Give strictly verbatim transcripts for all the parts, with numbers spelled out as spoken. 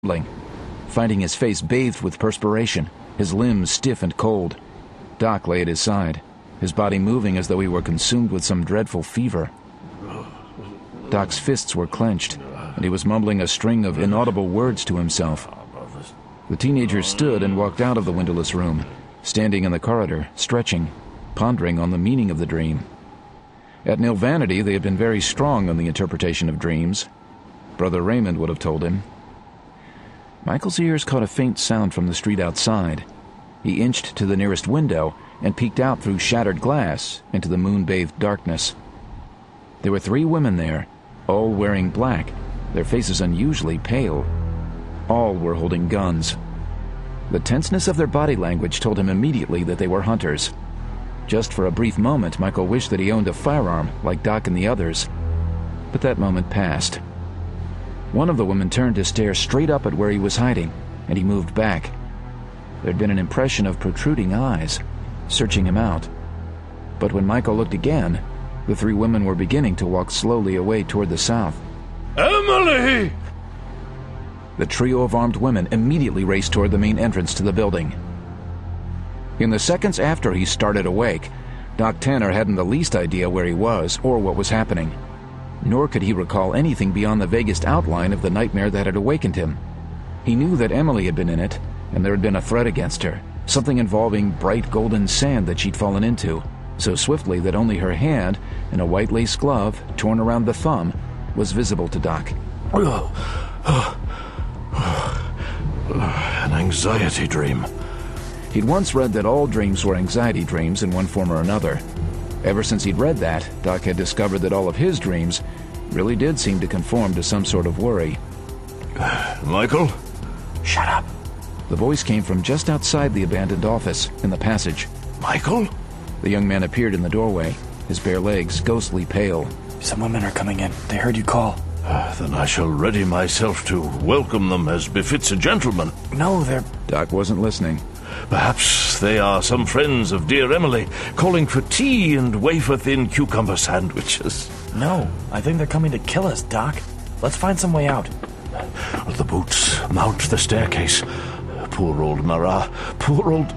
finding his face bathed with perspiration, his limbs stiff and cold. Doc lay at his side, his body moving as though he were consumed with some dreadful fever. Doc's fists were clenched, and he was mumbling a string of inaudible words to himself. The teenager stood and walked out of the windowless room, standing in the corridor, stretching, pondering on the meaning of the dream. At Nilvanity, they had been very strong on the interpretation of dreams. Brother Raymond would have told him. Michael's ears caught a faint sound from the street outside. He inched to the nearest window and peeked out through shattered glass into the moon-bathed darkness. There were three women there, all wearing black, their faces unusually pale. All were holding guns. The tenseness of their body language told him immediately that they were hunters. Just for a brief moment, Michael wished that he owned a firearm like Doc and the others. But that moment passed. One of the women turned to stare straight up at where he was hiding, and he moved back. There'd been an impression of protruding eyes, searching him out. But when Michael looked again, the three women were beginning to walk slowly away toward the south. Emily! The trio of armed women immediately raced toward the main entrance to the building. In the seconds after he started awake, Doc Tanner hadn't the least idea where he was or what was happening. Nor could he recall anything beyond the vaguest outline of the nightmare that had awakened him. He knew that Emily had been in it, and there had been a threat against her, something involving bright golden sand that she'd fallen into, so swiftly that only her hand, in a white lace glove, torn around the thumb, was visible to Doc. An anxiety dream. He'd once read that all dreams were anxiety dreams in one form or another. Ever since he'd read that, Doc had discovered that all of his dreams really did seem to conform to some sort of worry. Michael? Shut up. The voice came from just outside the abandoned office, in the passage. Michael? The young man appeared in the doorway, his bare legs ghostly pale. Some women are coming in. They heard you call. Uh, then I shall ready myself to welcome them as befits a gentleman. No, they're... Doc wasn't listening. Perhaps they are some friends of dear Emily, calling for tea and wafer-thin cucumber sandwiches. No, I think they're coming to kill us, Doc. Let's find some way out. The boots mount the staircase. Poor old Marat. Poor old...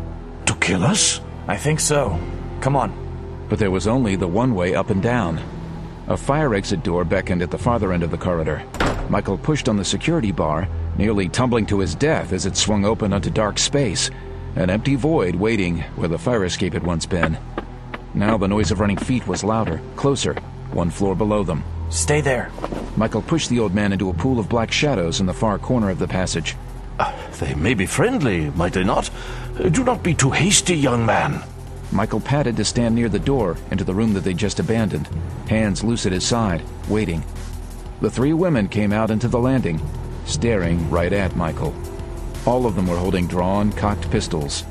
To kill us? I think so. Come on. But there was only the one way up and down. A fire exit door beckoned at the farther end of the corridor. Michael pushed on the security bar, nearly tumbling to his death as it swung open onto dark space, an empty void waiting where the fire escape had once been. Now the noise of running feet was louder, closer, one floor below them. Stay there. Michael pushed the old man into a pool of black shadows in the far corner of the passage. Uh, they may be friendly, might they not? Uh, do not be too hasty, young man. Michael patted to stand near the door into the room that they'd just abandoned, hands loose at his side, waiting. The three women came out into the landing, staring right at Michael. All of them were holding drawn, cocked pistols.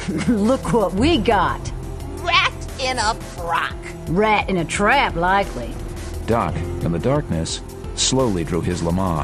Look what we got. Rat in a frock. Rat in a trap, likely. Doc, in the darkness, slowly drew his Lama.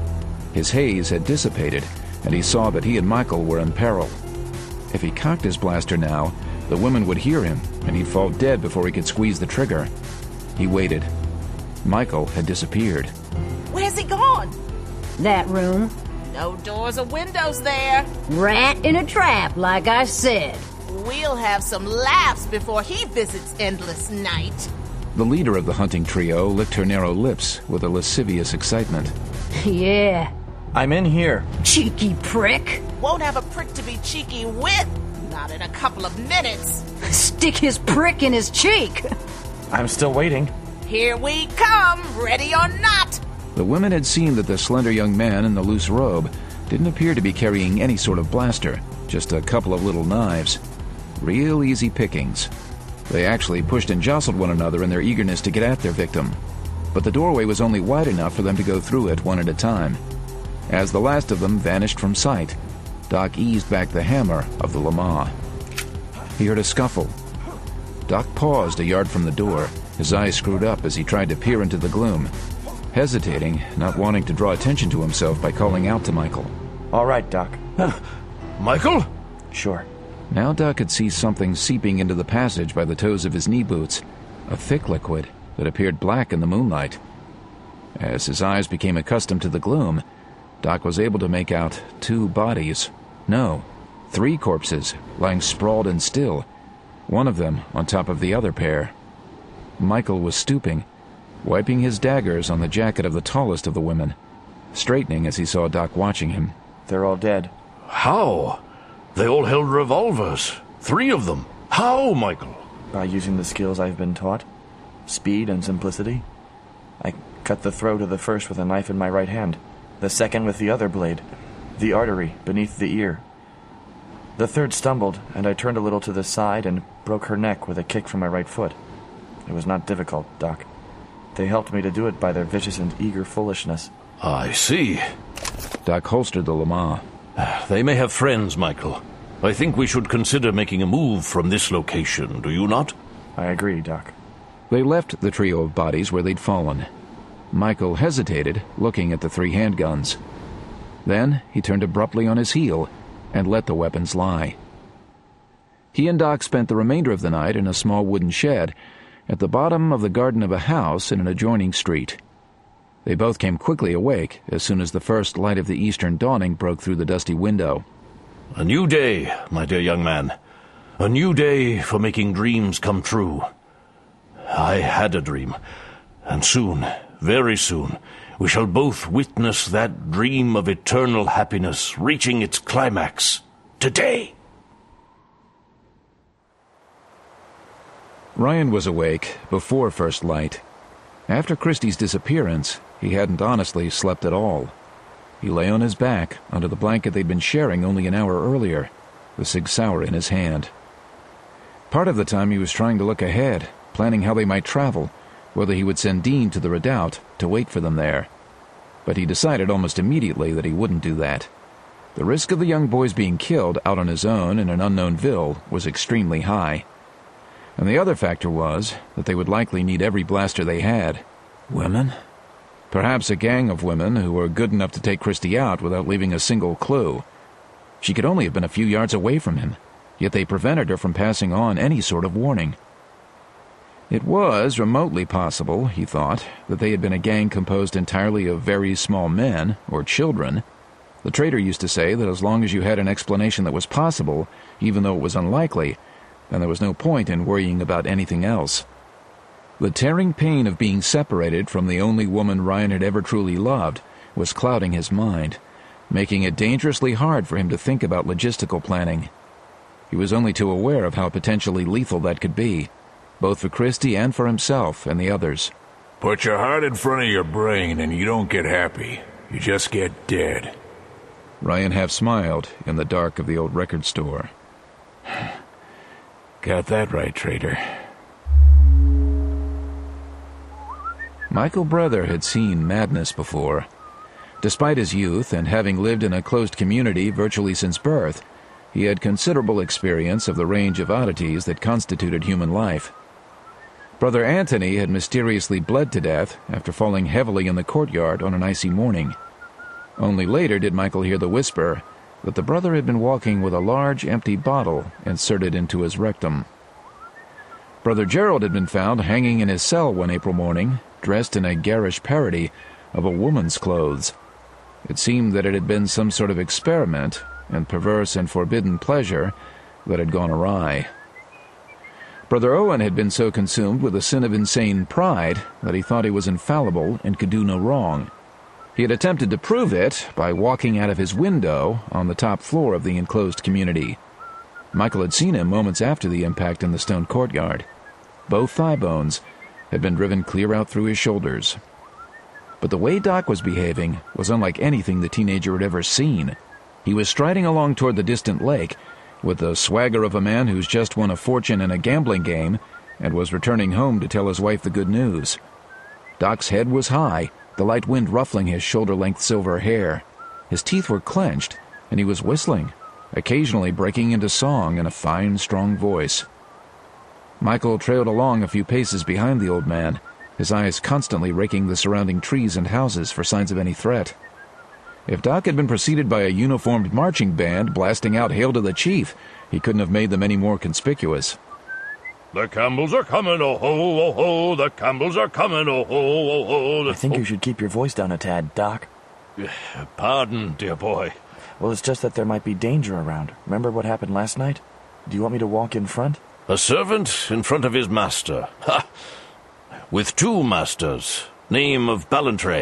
His haze had dissipated, and he saw that he and Michael were in peril. If he cocked his blaster now, the women would hear him, and he'd fall dead before he could squeeze the trigger. He waited. Michael had disappeared. Where's he gone? That room. No doors or windows there. Rat in a trap, like I said. We'll have some laughs before he visits Endless Night. The leader of the hunting trio licked her narrow lips with a lascivious excitement. Yeah. I'm in here. Cheeky prick. Won't have a prick to be cheeky with. Not in a couple of minutes. Stick his prick in his cheek. I'm still waiting. Here we come, ready or not. The women had seen that the slender young man in the loose robe didn't appear to be carrying any sort of blaster, just a couple of little knives. Real easy pickings. They actually pushed and jostled one another in their eagerness to get at their victim. But the doorway was only wide enough for them to go through it one at a time. As the last of them vanished from sight, Doc eased back the hammer of the Lama. He heard a scuffle. Doc paused a yard from the door, his eyes screwed up as he tried to peer into the gloom, hesitating, not wanting to draw attention to himself by calling out to Michael. All right, Doc. Michael? Sure. Now Doc could see something seeping into the passage by the toes of his knee boots, a thick liquid that appeared black in the moonlight. As his eyes became accustomed to the gloom, Doc was able to make out two bodies. No, three corpses, lying sprawled and still, one of them on top of the other pair. Michael was stooping, wiping his daggers on the jacket of the tallest of the women, straightening as he saw Doc watching him. They're all dead. How? They all held revolvers. Three of them. How, Michael? By using the skills I've been taught. Speed and simplicity. I cut the throat of the first with a knife in my right hand, the second with the other blade, the artery beneath the ear. The third stumbled, and I turned a little to the side and broke her neck with a kick from my right foot. It was not difficult, Doc. They helped me to do it by their vicious and eager foolishness. I see. Doc holstered the Lama. They may have friends, Michael. I think we should consider making a move from this location, do you not? I agree, Doc. They left the trio of bodies where they'd fallen. Michael hesitated, looking at the three handguns. Then he turned abruptly on his heel and let the weapons lie. He and Doc spent the remainder of the night in a small wooden shed at the bottom of the garden of a house in an adjoining street. They both came quickly awake as soon as the first light of the eastern dawning broke through the dusty window. A new day, my dear young man. A new day for making dreams come true. I had a dream, and soon, very soon, we shall both witness that dream of eternal happiness reaching its climax today. Ryan was awake before first light. After Christie's disappearance, he hadn't honestly slept at all. He lay on his back under the blanket they'd been sharing only an hour earlier, the Sig Sauer in his hand. Part of the time he was trying to look ahead, planning how they might travel, whether he would send Dean to the redoubt to wait for them there. But he decided almost immediately that he wouldn't do that. The risk of the young boys being killed out on his own in an unknown ville was extremely high. And the other factor was that they would likely need every blaster they had. Women? Perhaps a gang of women who were good enough to take Christie out without leaving a single clue. She could only have been a few yards away from him, yet they prevented her from passing on any sort of warning. It was remotely possible, he thought, that they had been a gang composed entirely of very small men, or children. The trader used to say that as long as you had an explanation that was possible, even though it was unlikely, then there was no point in worrying about anything else. The tearing pain of being separated from the only woman Ryan had ever truly loved was clouding his mind, making it dangerously hard for him to think about logistical planning. He was only too aware of how potentially lethal that could be, both for Christie and for himself and the others. Put your heart in front of your brain and you don't get happy. You just get dead. Ryan half smiled in the dark of the old record store. Got that right, Trader. Michael Brother had seen madness before. Despite his youth and having lived in a closed community virtually since birth, he had considerable experience of the range of oddities that constituted human life. Brother Anthony had mysteriously bled to death after falling heavily in the courtyard on an icy morning. Only later did Michael hear the whisper that the brother had been walking with a large empty bottle inserted into his rectum. Brother Gerald had been found hanging in his cell one April morning, dressed in a garish parody of a woman's clothes. It seemed that it had been some sort of experiment and perverse and forbidden pleasure that had gone awry. Brother Owen had been so consumed with the sin of insane pride that he thought he was infallible and could do no wrong. He had attempted to prove it by walking out of his window on the top floor of the enclosed community. Michael had seen him moments after the impact in the stone courtyard. Both thigh bones had been driven clear out through his shoulders. But the way Doc was behaving was unlike anything the teenager had ever seen. He was striding along toward the distant lake with the swagger of a man who's just won a fortune in a gambling game and was returning home to tell his wife the good news. Doc's head was high, the light wind ruffling his shoulder-length silver hair. His teeth were clenched, and he was whistling, occasionally breaking into song in a fine, strong voice. Michael trailed along a few paces behind the old man, his eyes constantly raking the surrounding trees and houses for signs of any threat. If Doc had been preceded by a uniformed marching band blasting out "Hail to the Chief," he couldn't have made them any more conspicuous. The Campbells are coming, oh ho, oh ho, the Campbells are coming, oh ho, oh ho. I think you should keep your voice down a tad, Doc. Pardon, dear boy. Well, it's just that there might be danger around. Remember what happened last night? Do you want me to walk in front? A servant in front of his master. Ha! With two masters. Name of Ballantrae.